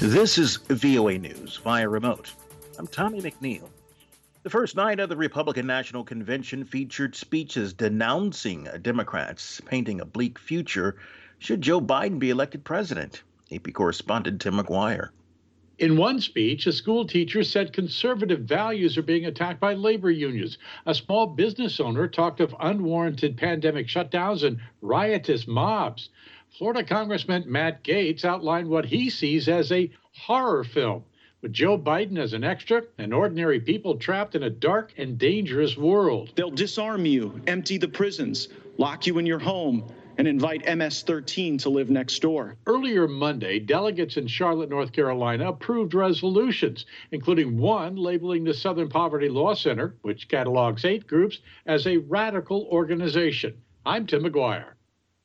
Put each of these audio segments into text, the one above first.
This is VOA News via remote. I'm Tommy McNeil. The first night of the Republican National Convention featured speeches denouncing Democrats, painting a bleak future should Joe Biden be elected president. AP correspondent Tim McGuire. In one speech, a school teacher said conservative values are being attacked by labor unions. A small business owner talked of unwarranted pandemic shutdowns and riotous mobs. Florida Congressman Matt Gaetz outlined what he sees as a horror film, with Joe Biden as an extra and ordinary people trapped in a dark and dangerous world. They'll disarm you, empty the prisons, lock you in your home, and invite MS-13 to live next door. Earlier Monday, delegates in Charlotte, North Carolina approved resolutions, including one labeling the Southern Poverty Law Center, which catalogs 8 groups, as a radical organization. I'm Tim McGuire.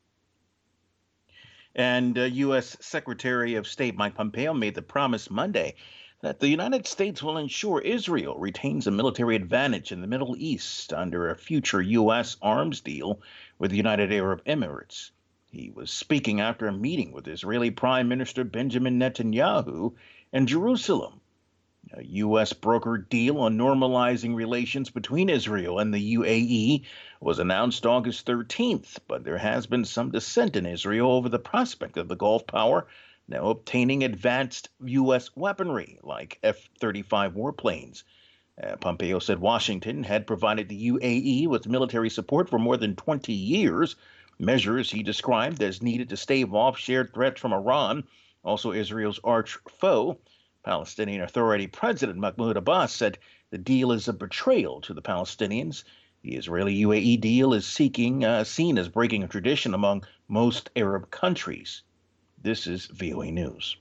And U.S. Secretary of State Mike Pompeo made the promise Monday that the United States will ensure Israel retains a military advantage in the Middle East under a future U.S. arms deal with the United Arab Emirates. He was speaking after a meeting with Israeli Prime Minister Benjamin Netanyahu in Jerusalem. A U.S. brokered deal on normalizing relations between Israel and the UAE was announced August 13th, but there has been some dissent in Israel over the prospect of the Gulf power now obtaining advanced U.S. weaponry like F-35 warplanes. Pompeo said Washington had provided the UAE with military support for more than 20 years, measures he described as needed to stave off shared threats from Iran, also Israel's arch foe. Palestinian Authority President Mahmoud Abbas said the deal is a betrayal to the Palestinians. The Israeli-UAE deal is seen as breaking a tradition among most Arab countries. This is VOA News.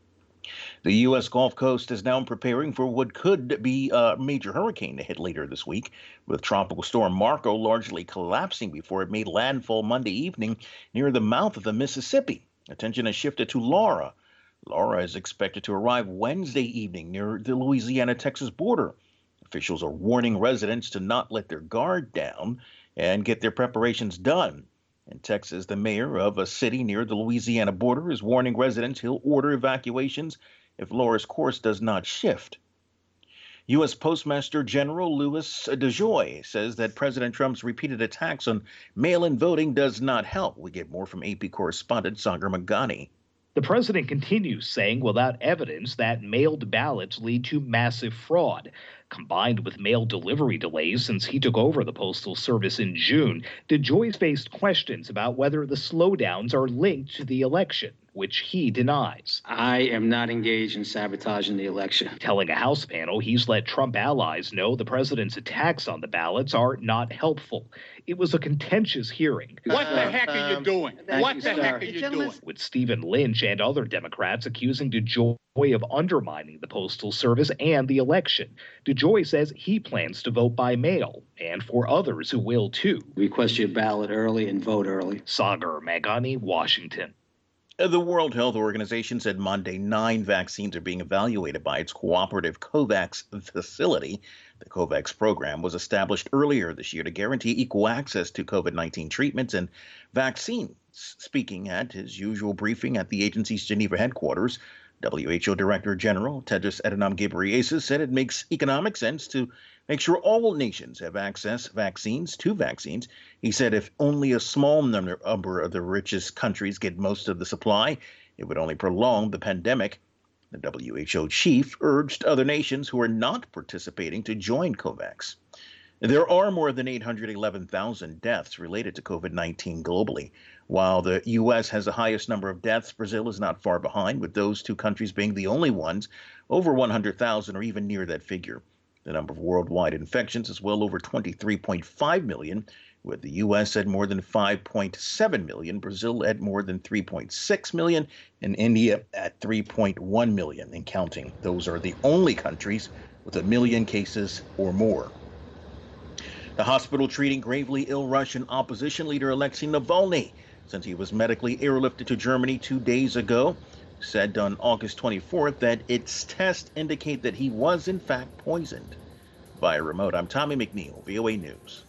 The U.S. Gulf Coast is now preparing for what could be a major hurricane to hit later this week, with Tropical Storm Marco largely collapsing before it made landfall Monday evening near the mouth of the Mississippi. Attention has shifted to Laura. Laura is expected to arrive Wednesday evening near the Louisiana-Texas border. Officials are warning residents to not let their guard down and get their preparations done. In Texas, the mayor of a city near the Louisiana border is warning residents he'll order evacuations if Laura's course does not shift. U.S. Postmaster General Louis DeJoy says that President Trump's repeated attacks on mail-in voting does not help. We get more from AP correspondent Sagar Magani. The president continues saying without evidence that mailed ballots lead to massive fraud. Combined with mail delivery delays since he took over the Postal Service in June, DeJoy faced questions about whether the slowdowns are linked to the election, which he denies. I am not engaged in sabotaging the election. Telling a House panel he's let Trump allies know the president's attacks on the ballots are not helpful. It was a contentious hearing. What the heck are you doing? What the heck are you doing? With Stephen Lynch and other Democrats accusing DeJoy of undermining the Postal Service and the election. DeJoy says he plans to vote by mail, and for others who will too. Request your ballot early and vote early. Sagar Magani, Washington. The World Health Organization said Monday 9 vaccines are being evaluated by its cooperative COVAX facility. The COVAX program was established earlier this year to guarantee equal access to COVID-19 treatments and vaccines. Speaking at his usual briefing at the agency's Geneva headquarters, WHO Director General Tedros Adhanom Ghebreyesus said it makes economic sense to make sure all nations have access to vaccines. He said if only a small number of the richest countries get most of the supply, it would only prolong the pandemic. The WHO chief urged other nations who are not participating to join COVAX. There are more than 811,000 deaths related to COVID-19 globally. While the U.S. has the highest number of deaths, Brazil is not far behind, with those two countries being the only ones over 100,000 or even near that figure. The number of worldwide infections is well over 23.5 million, with the U.S. at more than 5.7 million, Brazil at more than 3.6 million, and India at 3.1 million and counting. Those are the only countries with 1 million cases or more. The hospital treating gravely ill Russian opposition leader Alexei Navalny, since he was medically airlifted to Germany 2 days ago, said on August 24th that its tests indicate that he was in fact poisoned. Via remote, I'm Tommy McNeil, VOA News.